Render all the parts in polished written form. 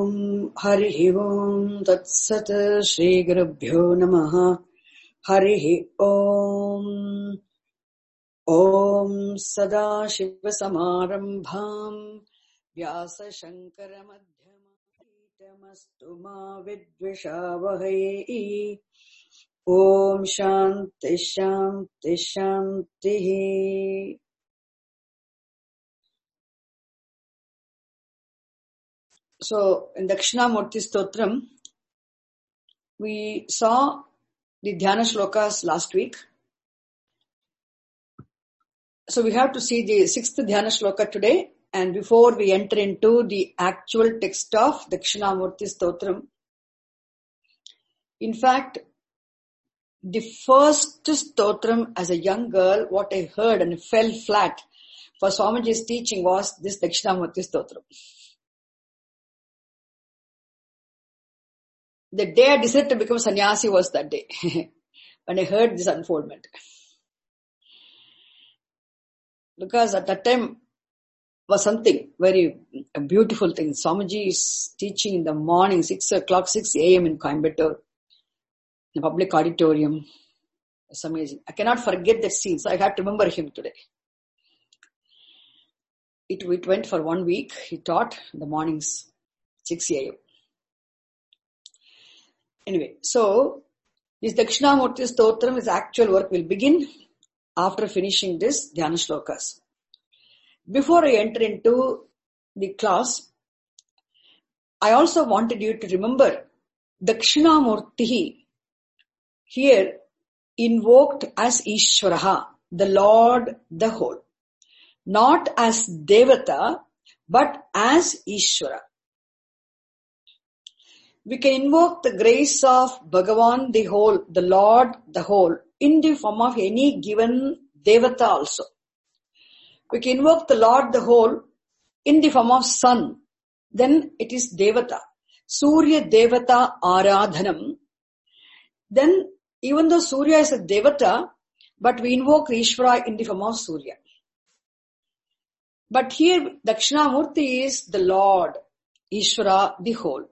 Om Harihi Om Tat Sat Shri Gurubhyo Namaha Harihi Om Om Sada Shiva Samarambham Vyasa Shankara Madhyamastu Ma Vidvishavahai Om Shanti Shanti Shanti. So, in Dakshinamurti Stotram, we saw the Dhyana Shlokas last week. So, we have to see the 6th Dhyana Shloka today. And before we enter into the actual text of Dakshinamurti Stotram, in fact, the first Stotram as a young girl, what I heard and fell flat for Swamiji's teaching was this Dakshinamurti Stotram. The day I decided to become sannyasi was that day, when I heard this unfoldment. Because at that time was something very a beautiful thing. Swamiji is teaching in the morning, 6 a.m. in Coimbatore, in the public auditorium. It's amazing. I cannot forget that scene, so I have to remember him today. It went for 1 week. He taught in the mornings, 6 a.m. Anyway, so this Dakshinamurti Stotram, his actual work will begin after finishing this Dhyana Shlokas. Before I enter into the class, I also wanted you to remember Dakshinamurti here invoked as Ishvaraha, the Lord, the whole. Not as Devata, but as Ishvara. We can invoke the grace of Bhagavan the whole, the Lord the whole, in the form of any given Devata also. We can invoke the Lord the whole in the form of sun. Then it is Devata. Surya Devata Aradhanam. Then even though Surya is a Devata, but we invoke Ishvara in the form of Surya. But here Dakshinamurti is the Lord, Ishvara the whole.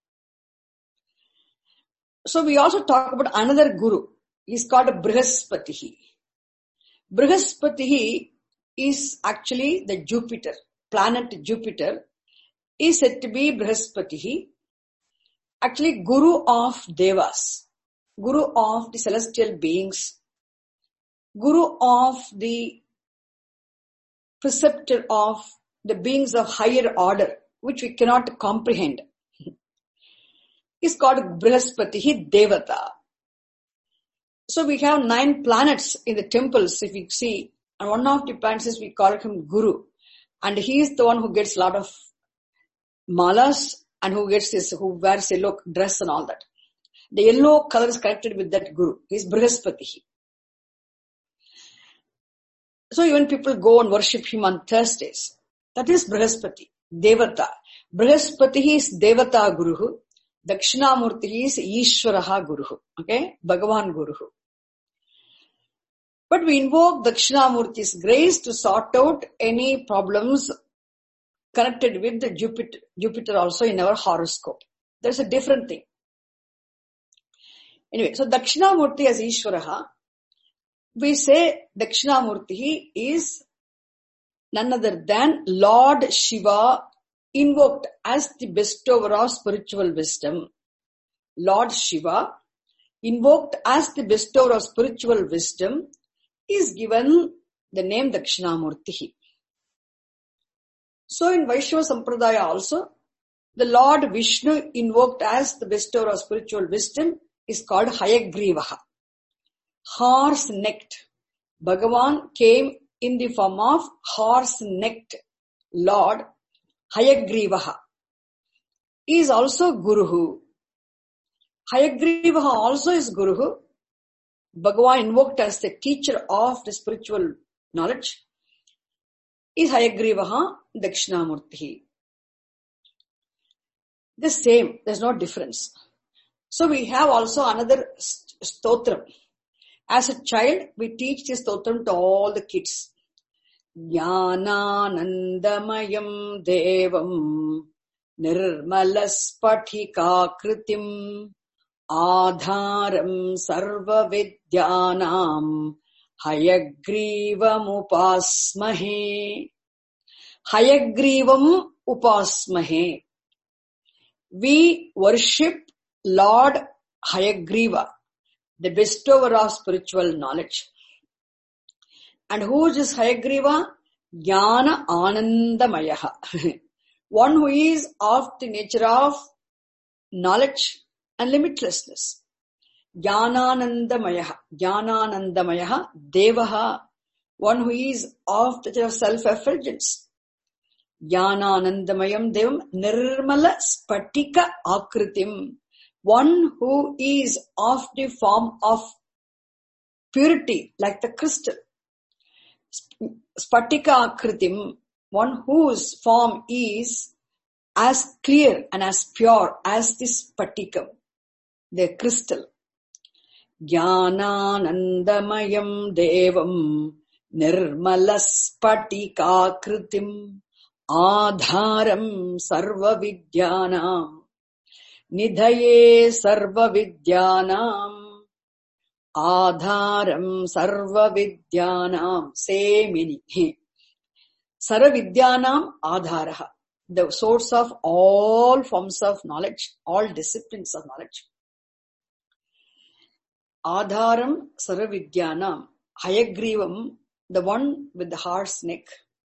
So we also talk about another guru. He's called Brihaspati. Brihaspati is actually the Jupiter, planet Jupiter, is said to be Brihaspati, actually Guru of Devas, Guru of the celestial beings, Guru of the preceptor of the beings of higher order, which we cannot comprehend. Is called Brihaspati Devata. So we have 9 planets in the temples, if you see, and one of the planets is we call him Guru, and he is the one who gets a lot of malas and who wears yellow dress and all that. The yellow color is connected with that Guru. He is Brihaspati. So even people go and worship him on Thursdays. That is Brihaspati, Devata. Brihaspati is Devata Guru. Dakshinamurti is Ishvaraha Guru. Okay? Bhagavan Guru. But we invoke Dakshinamurti's grace to sort out any problems connected with the Jupiter also in our horoscope. There's a different thing. Anyway, so Dakshinamurti as Ishvaraha, we say Dakshinamurti is none other than Lord Shiva invoked as the bestower of spiritual wisdom. Lord Shiva, invoked as the bestower of spiritual wisdom, is given the name Dakshinamurti. So in Vaishnava Sampradaya also, the Lord Vishnu invoked as the bestower of spiritual wisdom is called Hayagrivaha. Horse-necked. Bhagavan came in the form of horse-necked Lord Hayagrivaha. He is also Guru. Hayagrivaha also is Guru. Bhagavan invoked as the teacher of the spiritual knowledge is Hayagrivaha Dakshinamurti. The same, there's no difference. So we have also another stotram. As a child, we teach this stotram to all the kids. Jnananandamayam devam nirmalaspatikaakritim Adharam sarva vidyanam Hayagrivam upasmahe. Hayagrivam upasmahe. We worship Lord Hayagriva, the bestower of spiritual knowledge. And who is this Hayagriva? Jnana Anandamayaha. One who is of the nature of knowledge and limitlessness. Jnananandamayaha. Jnananandamayaha Devaha. One who is of the nature of self-effulgence. Jnananandamayam Devam Nirmala Spatika Akritim. One who is of the form of purity, like the crystal. Spatika Akritim. One whose form is as clear and as pure as this spatikam, the crystal. Jnananandamayam Devam Nirmala Spatika Akritim Adharam Sarva Vidyanam Nidhaye Sarva Vidyanam Adharam Sarva Vidyanam. Same meaning. Sarva Vidyanam Adharaha. The source of all forms of knowledge, all disciplines of knowledge. Adharam Sarva Vidyanam. Hayagrivam, the one with the horse neck.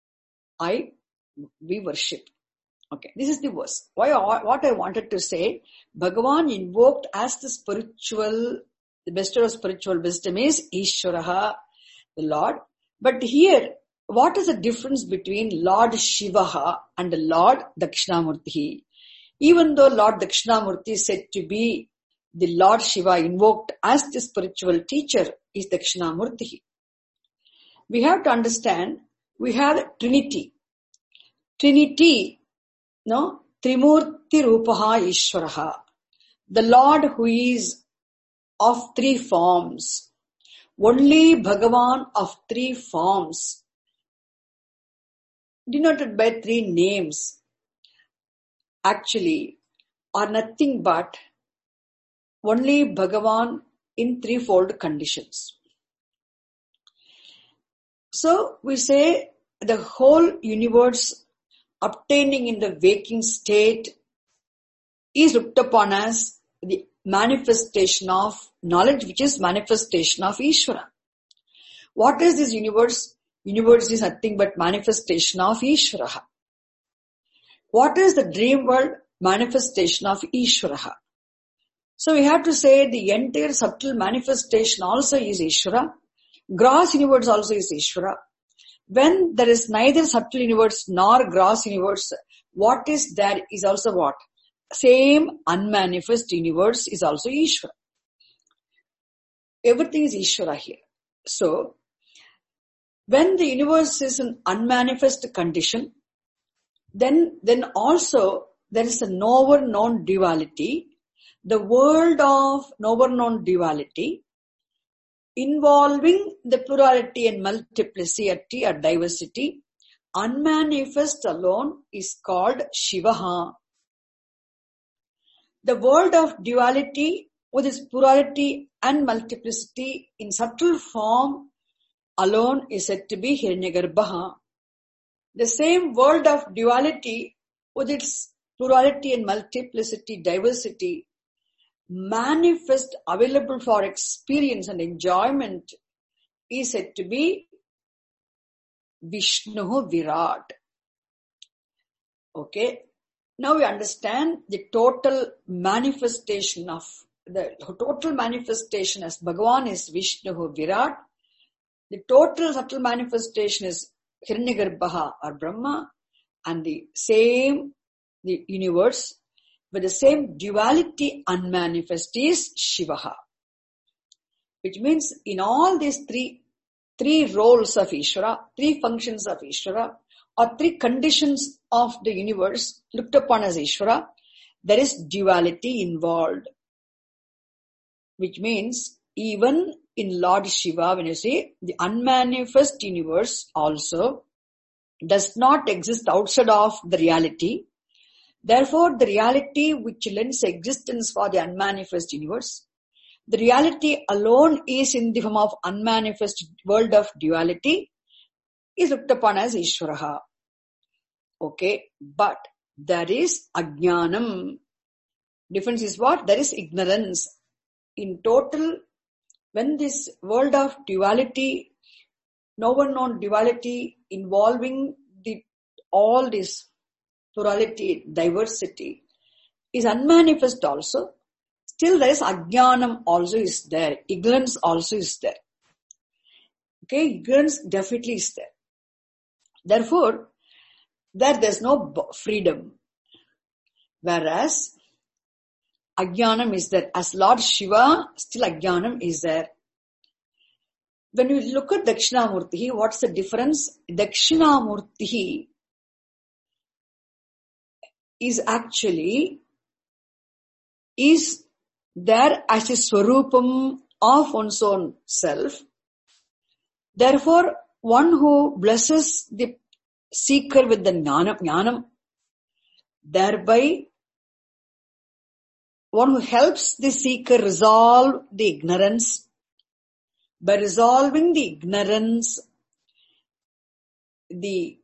We worship. Okay, this is the verse. What I wanted to say, Bhagavan invoked as the bestower of spiritual wisdom is Ishvaraha, the Lord. But here, what is the difference between Lord Shivaha and Lord Dakshinamurti? Even though Lord Dakshinamurti is said to be the Lord Shiva invoked as the spiritual teacher is Dakshinamurti. We have to understand, we have Trinity. Trinity, no? Trimurti Rupaha Ishvaraha. The Lord who is of three forms. Only Bhagavan of three forms. Denoted by three names. Actually, are nothing but only Bhagavan in threefold conditions. So, we say the whole universe obtaining in the waking state is looked upon as the manifestation of knowledge, which is manifestation of Ishvara. What is this universe? Universe is nothing but manifestation of Ishvara. What is the dream world? Manifestation of Ishvara. So we have to say the entire subtle manifestation also is Ishvara. Gross universe also is Ishvara. When there is neither subtle universe nor gross universe, what is there is also what? Same unmanifest universe is also Ishvara. Everything is Ishvara here. So, when the universe is an unmanifest condition, then also there is a knower known duality. The world of knower known duality involving the plurality and multiplicity or diversity, unmanifest alone is called Shivaha. The world of duality with its plurality and multiplicity in subtle form alone is said to be Hiranyagarbha. The same world of duality with its plurality and multiplicity, diversity, manifest, available for experience and enjoyment is said to be Vishnu Virat. Okay. Now we understand the total manifestation as Bhagavan is Vishnu Virat. The total subtle manifestation is Hiranyagarbha or Brahma, and the universe with the same duality unmanifest is Shivaha. Which means in all these three roles of Ishvara, three functions of Ishvara, or three conditions of the universe looked upon as Ishvara, there is duality involved. Which means even in Lord Shiva, when you say the unmanifest universe also does not exist outside of the reality. Therefore, the reality which lends existence for the unmanifest universe, the reality alone is in the form of unmanifest world of duality, is looked upon as Ishvaraha. Okay, but there is ajnanam. Difference is what? There is ignorance. In total, when this world of duality, no one known duality involving all this plurality, diversity, is unmanifest also, still there is ajnanam also is there. Ignorance also is there. Okay, ignorance definitely is there. Therefore, there's no freedom. Whereas, ajnanam is there. As Lord Shiva, still ajnanam is there. When you look at Dakshinamurti, what's the difference? Dakshinamurti is actually is there as a swarupam of one's own self. Therefore, one who blesses the seeker with the jnanam, thereby one who helps the seeker resolve the ignorance. By resolving the ignorance, the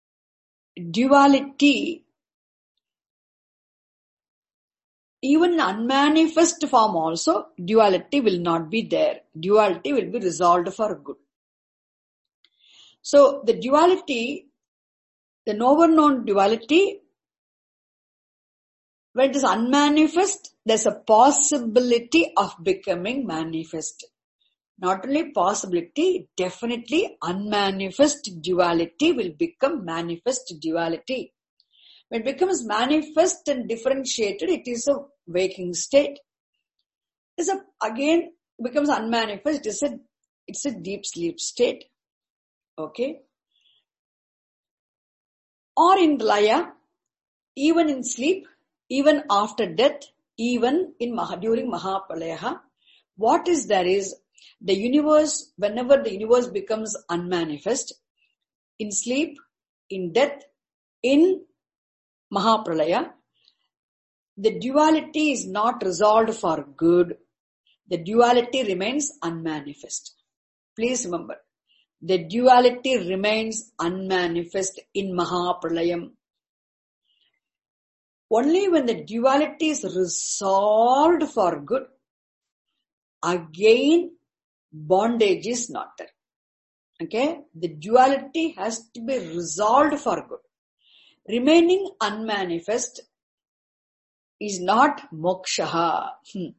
duality, even in unmanifest form also, duality will not be there. Duality will be resolved for good. So, the duality, the known duality, when it is unmanifest, there's a possibility of becoming manifest. Not only possibility, definitely unmanifest duality will become manifest duality. When it becomes manifest and differentiated, it is a waking state. Again becomes unmanifest, it's a deep sleep state. Okay? Or in Laya, even in sleep, even after death, even during Mahapalaya, what is there is the universe, whenever the universe becomes unmanifest, in sleep, in death, in Mahapralaya, the duality is not resolved for good. The duality remains unmanifest. Please remember, the duality remains unmanifest in Mahapralayam. Only when the duality is resolved for good, again bondage is not there. Okay? The duality has to be resolved for good. Remaining unmanifest is not moksha. When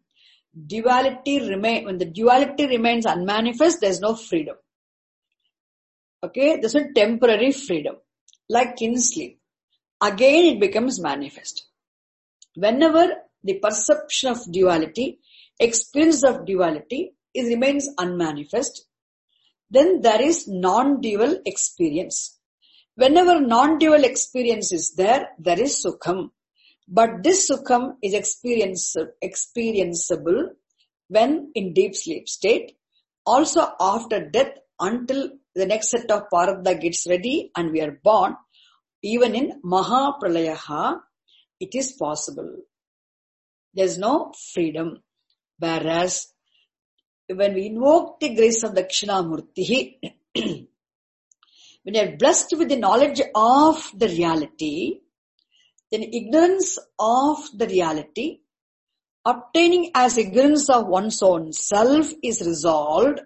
the duality remains unmanifest, there is no freedom. Okay? There's a temporary freedom. Like in sleep. Again it becomes manifest. Whenever the perception of duality, experience of duality, remains unmanifest, then there is non-dual experience. Whenever non-dual experience is there, there is sukham. But this sukham is experienceable when in deep sleep state, also after death until the next set of paradha gets ready and we are born, even in Mahapralayaha, it is possible. There is no freedom. Whereas, when we invoke the grace of Dakshinamurti, when you are blessed with the knowledge of the reality, then ignorance of the reality, obtaining as ignorance of one's own self is resolved,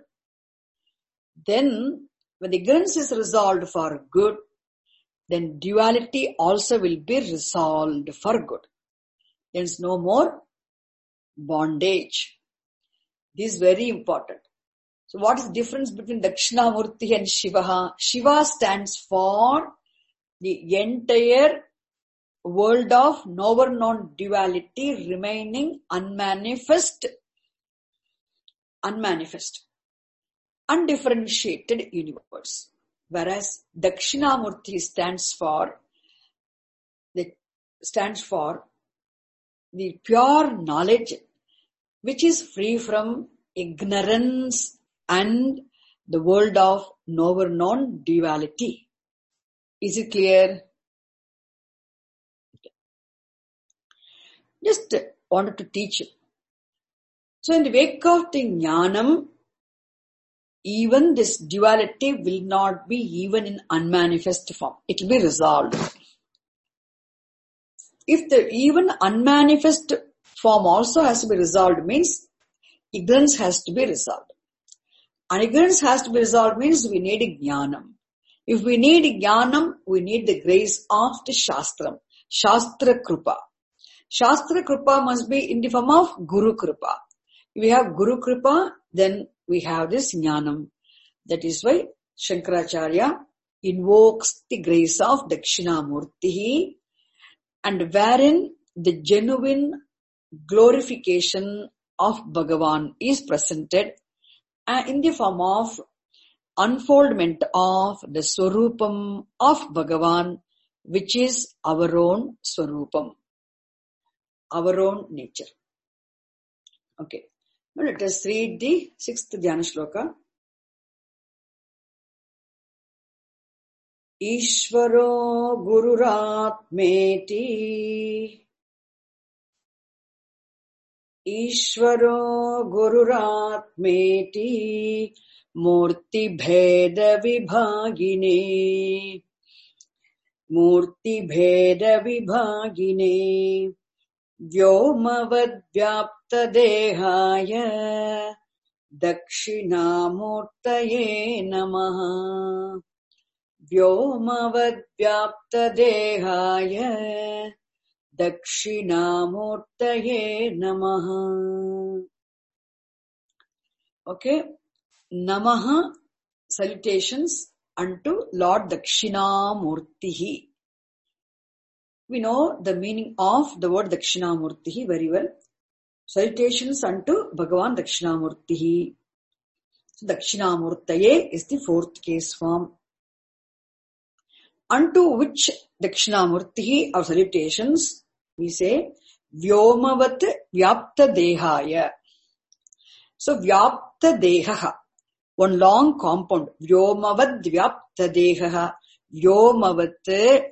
then when the ignorance is resolved for good, then duality also will be resolved for good. There is no more bondage. This is very important. So what is the difference between Dakshinamurti and Shiva? Shiva stands for the entire world of known duality remaining unmanifest, undifferentiated universe. Whereas Dakshinamurti stands for the pure knowledge which is free from ignorance and the world of known duality. Is it clear? Just wanted to teach you. So in the wake of the Jnanam, even this duality will not be even in unmanifest form. It will be resolved. If the even unmanifest form also has to be resolved, means ignorance has to be resolved. And ignorance has to be resolved means we need a Jnanam. If we need a Jnanam, we need the grace of the Shastram. Shastra Krupa. Shastra Krupa must be in the form of Guru Krupa. If we have Guru Krupa, then we have this Jnanam. That is why Shankaracharya invokes the grace of Dakshinamurti, and wherein the genuine glorification of Bhagavan is presented in the form of unfoldment of the Swarupam of Bhagavan, which is our own Swarupam, our own nature. Okay. Now let us read the 6th Dhyana Shloka. Ishvaro Gururatmeti Ishvaro Gururatmeti Murti Bheda Vibhagine Murti Bheda Vibhagine Vyomavad Vyapta Dehaya Dakshinamurtaye Namaha Vyomavad Vyapta Dehaya Dakshinamurtaye Namaha. Okay. Namaha, salutations unto Lord Dakshinamurtihi. We know the meaning of the word Dakshinamurtihi very well. Salutations unto Bhagavan Dakshinamurtihi. So Dakshinamurtaye is the 4th case form. Unto which Dakshinamurtihi or salutations, we say Vyomavat Vyapta Dehaya. So Vyapta Dehaha, one long compound. Vyomavad Vyapta Dehaha. Vyomavat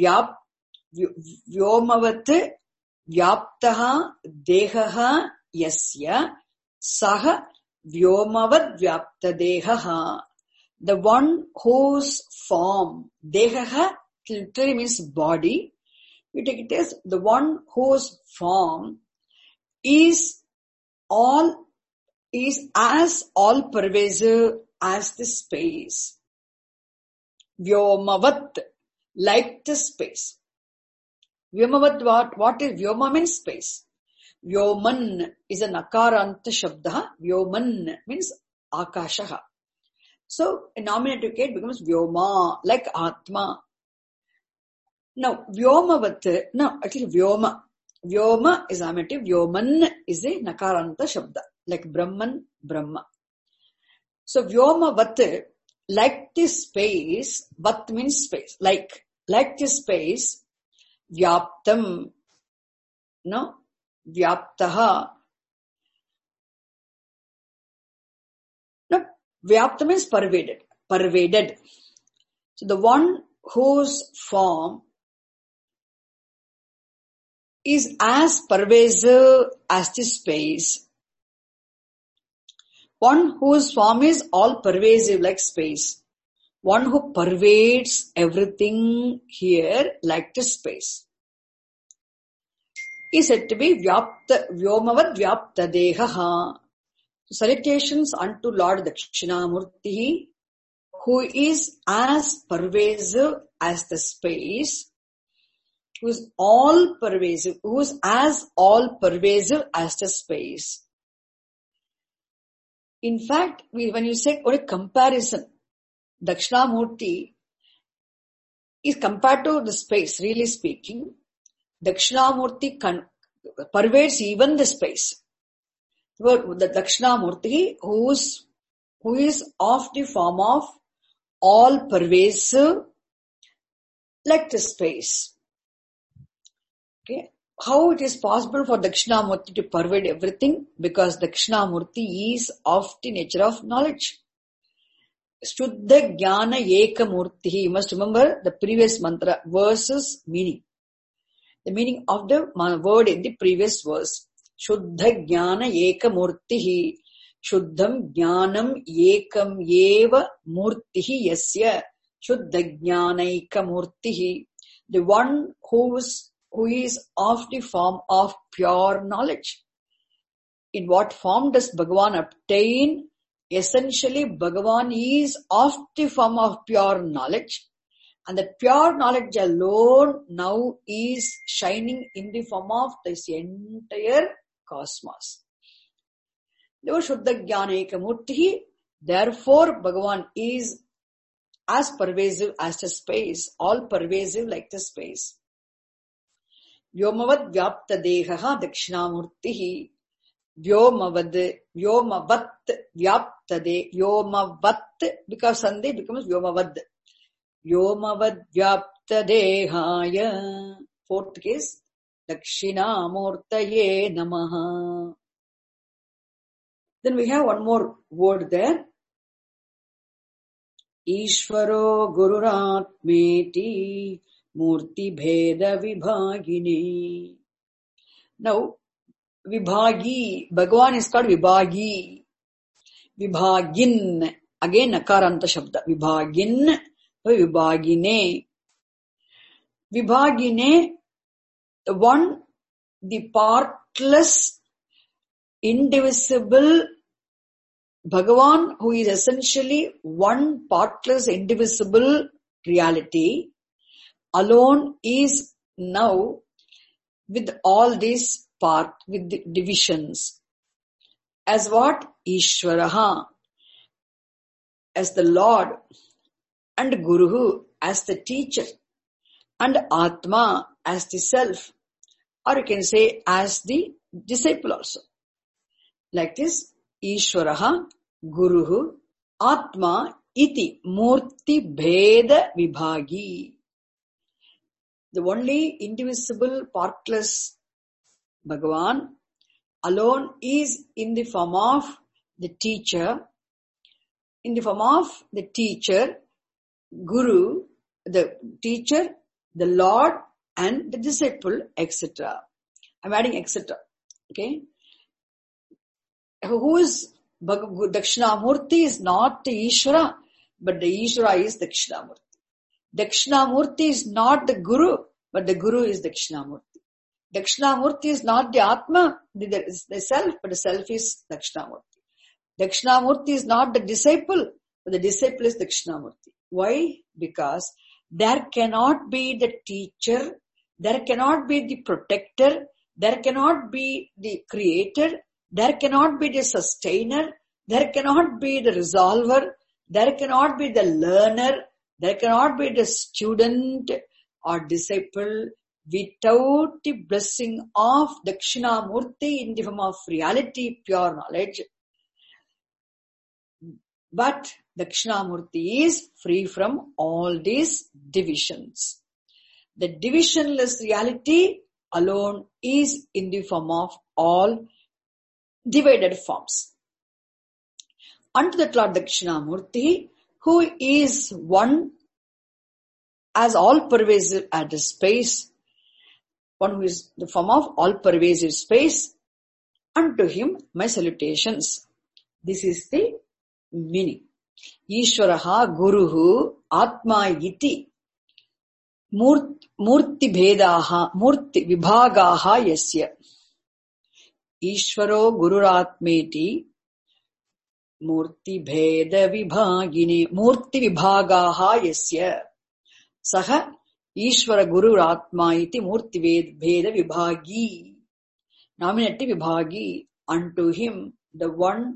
Vyaptaha Dehaha Yasya Saha Vyomavad Vyapta Dehaha. The one whose form, Dehaha literally means body. We take it as the one whose form is as all pervasive as the space. Vyomavat, like the space. Vyomavat, what is Vyoma means space. Vyoman is an akaranta shabda. Vyoman means akashaha. So, a nominative case becomes Vyoma, like Atma. Now, Vyomavat, actually Vyoma. Vyoma is nominative, Vyoman is a Nakaranta Shabda, like Brahman, Brahma. So, Vyomavat, like this space, Vat means space, like this space, Vyaptam, Vyaptaha. Vyapta means pervaded. So the one whose form is as pervasive as the space. One whose form is all pervasive like space. One who pervades everything here like the space. Is said to be Vyomavad Vyapta Dehaha. Salutations unto Lord Dakshinamurti, who is as pervasive as the space, who is as all pervasive as the space. In fact, when you say or a comparison, Dakshinamurti is compared to the space, really speaking. Dakshinamurti pervades even the space. The Dakshinamurti, who is of the form of all pervasive, like the space. Okay. How it is possible for Dakshinamurti to pervade everything? Because Dakshinamurti is of the nature of knowledge. Shuddha Jnana Eka Murti. You must remember the previous mantra, versus meaning. the meaning of the word in the previous verse. Shuddha Jnana Eka Murtihi. Shuddham Jnanam Ekam Eva Murtihi Yasya. Shuddha Jnana Eka Murtihi. The one who is of the form of pure knowledge. In what form does Bhagavan obtain? Essentially, Bhagavan is of the form of pure knowledge. And the pure knowledge alone now is shining in the form of this entire cosmos. Therefore, Bhagavan is as pervasive as the space, all pervasive like the space. Vyomavad vyapta dehaha dakshinamurtihi. Vyomavad vyapta de. Vyomavat, because Sandhi becomes Vyomavad. Vyomavad vyapta dehaya. Fourth case, Dakshinamurtaye namaha. Then we have one more word there. Ishvaro Gururatmeti Murti Bheda Vibhagini. Now, Vibhagi, Bhagavan is called Vibhagi. Vibhagin, again Nakaranta Shabda. Vibhagin, Vibhagine. Vibhagine, the one, the partless, indivisible Bhagavan, who is essentially one partless, indivisible reality, alone is now with all these parts, with the divisions. As what? Ishvaraha, as the Lord, and Guruhu, as the teacher, and Atma, as the self, or you can say as the disciple also. Like this, Ishvaraha, Guruhu, Atma, Iti, Murti Bheda Vibhagi. The only indivisible, partless Bhagavan alone is in the form of the teacher, Guru, the teacher, the Lord, and the disciple, etc. I'm adding etc. Okay. Who is Dakshinamurti is not the Ishvara, but the Ishvara is Dakshinamurti. Dakshinamurti is not the Guru, but the Guru is Dakshinamurti. Dakshinamurti is not the Atma, the self, but the self is Dakshinamurti. Dakshinamurti is not the disciple, but the disciple is Dakshinamurti. Why? Because there cannot be the teacher, there cannot be the protector, there cannot be the creator, there cannot be the sustainer, there cannot be the resolver, there cannot be the learner, there cannot be the student or disciple without the blessing of Dakshinamurti in the form of reality, pure knowledge. But Dakshinamurti is free from all these divisions. The divisionless reality alone is in the form of all divided forms. Unto that Lord Dakshinamurti, who is one as all pervasive as the space, one who is the form of all pervasive space, unto him my salutations. This is the meaning. Ishvaraha Guruhu Atma Iti Murti Bhedaha Murti Vibhagaha Yasya. Ishvaro Gururatmeti Murti Bheda Vibhagini Murti Vibhagaha Yasya. Saha Ishvara Gururatma Iti Murti Bheda Vibhagi. Nominative Vibhagi. Unto him, the one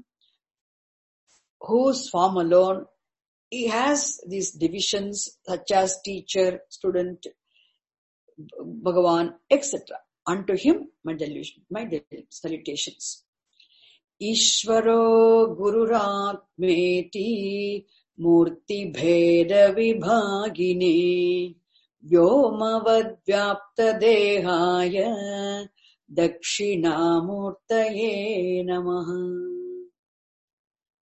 whose form alone, he has these divisions such as teacher, student, Bhagavan, etc. Unto him, my salutations. Ishvaro Gururatmeti Murti Bheda Vibhagine Vyomavad Vyapta Dehaya Dakshinamurtaye Namaha.